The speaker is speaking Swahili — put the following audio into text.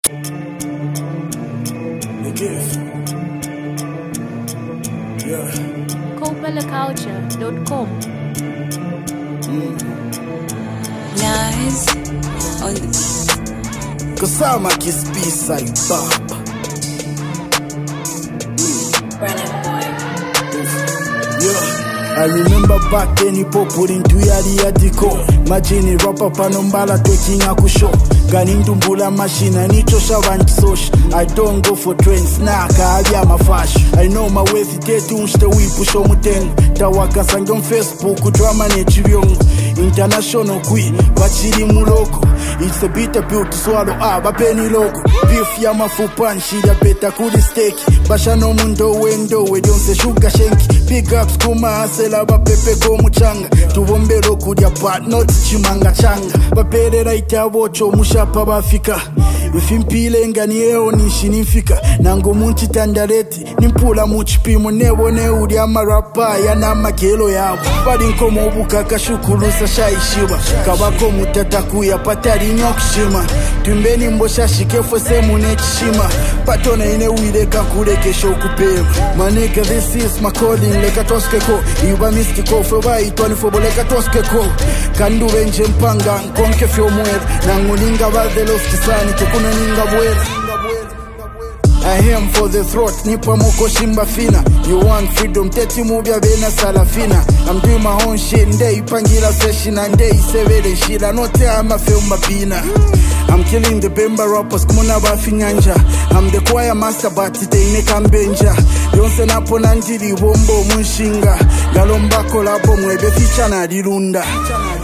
The gift. Yeah. CopellaCulture.com. Lies on the Kasama kiss B-side Baba. Yeah. I remember back then he put into yadi yadiko. Majini rapper panombala talking akusho. Ganindumbula machine nichosha vantisosha. I don't go for trends naka abya mafash. I know my way zitete unshte wipusho mutengo. Tawaka sange on Facebook drama nechibiongo. International queen bachiri muloko. It's a bitter pill to swallow penny logo. Beef ya mafupa nshida beta kuri steak. Basha no mundo wendo we don't say sugar shanky. Big ups kuma asela bapepe go muchanga. Tuwombero kudia part not chimanga changa. Bapere raita wocho mushapa bafika. Ifimpile ngani eo nishinifika. Nango munchi tandareti nimpula muchipimo nebone udi ama rapa ya na makelo yao. Badi nkomo ubuka kashukulusa shaishiba. Kabako mutataku ya patari nyokshima. Tumbeni mbosha shikefo semu nechishima. Patona ine uide kakure kesho kupema. Maneka this is my calling leka toskeko. Iba mistiko fewa itwani fobo leka toskeko. Kandu venje mpanga nkonke fyo mwere. Nangulinga vade loftisani tekuna ninga bwere. I am for the throat, nipa moko shimba fina. You want freedom, teti mubia vena salafina. I'm doing my own shit, ndei pangila session and ndei severe shila. Note I'm a film mapina. I'm killing the Bemba rappers, kumuna bafi nyanja. I'm the choir master, but ite ine kambenja. Yonse napo nandiri wombo munshinga. Galomba kolabo mwebe ficha na dirunda.